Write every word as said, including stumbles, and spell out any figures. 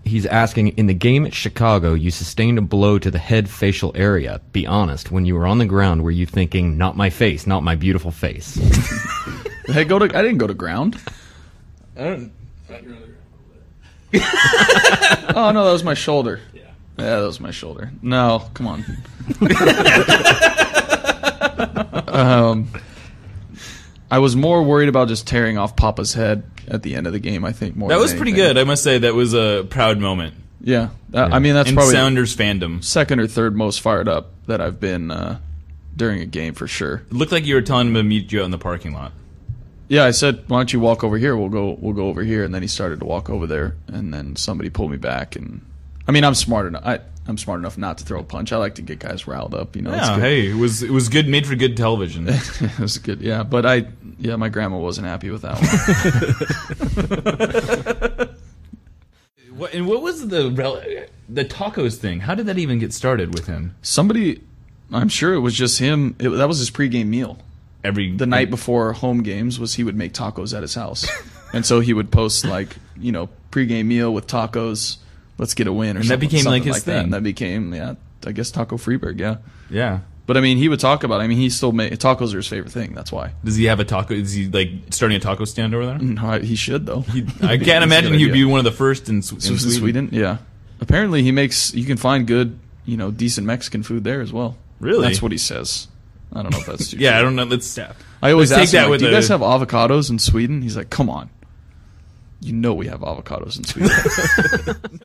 he's asking, in the game at Chicago, you sustained a blow to the head facial area. Be honest, when you were on the ground, were you thinking, not my face, not my beautiful face? Hey, go to. I didn't go to ground. I don't. Oh no, that was my shoulder. Yeah. Yeah, that was my shoulder. No, come on. um, I was more worried about just tearing off Papa's head at the end of the game. I think more. That than was pretty anything. good. I must say that was a proud moment. Yeah, uh, I mean that's in probably Sounders fandom. second or third most fired up that I've been uh, during a game for sure. It looked like you were telling him to meet you out in the parking lot. Yeah, I said, "Why don't you walk over here? We'll go. We'll go over here." And then he started to walk over there, and then somebody pulled me back. And I mean, I'm smart enough. I, I'm smart enough not to throw a punch. I like to get guys riled up. You know. It's Yeah, good. hey, it was it was good, made for good television. It was good. Yeah, but I, yeah, my grandma wasn't happy with that one. What, and what was the rel- the tacos thing? How did that even get started with him? Somebody, I'm sure it was just him. It, that was his pregame meal. Every The night before home games was he would make tacos at his house, and so he would post like, you know, pregame meal with tacos. Let's get a win, or And that something, became, like, something his that. thing. And that became, yeah, I guess Taco Freeberg, yeah. yeah. But I mean, he would talk about it. I mean, he still made tacos are his favorite thing. That's why. Does he have a taco? Is he like starting a taco stand over there? No, I- he should though. He, I can't imagine good he'd be idea. one of the first in, Sw- in So is it Sweden. Sweden, yeah. Apparently, he makes. You can find good, you know, decent Mexican food there as well. Really? That's what he says. I don't know if that's true. Yeah, I don't know. Let's. I always let's ask take him, that like, with do you a- guys have avocados in Sweden? He's like, come on. You know we have avocados in Sweden.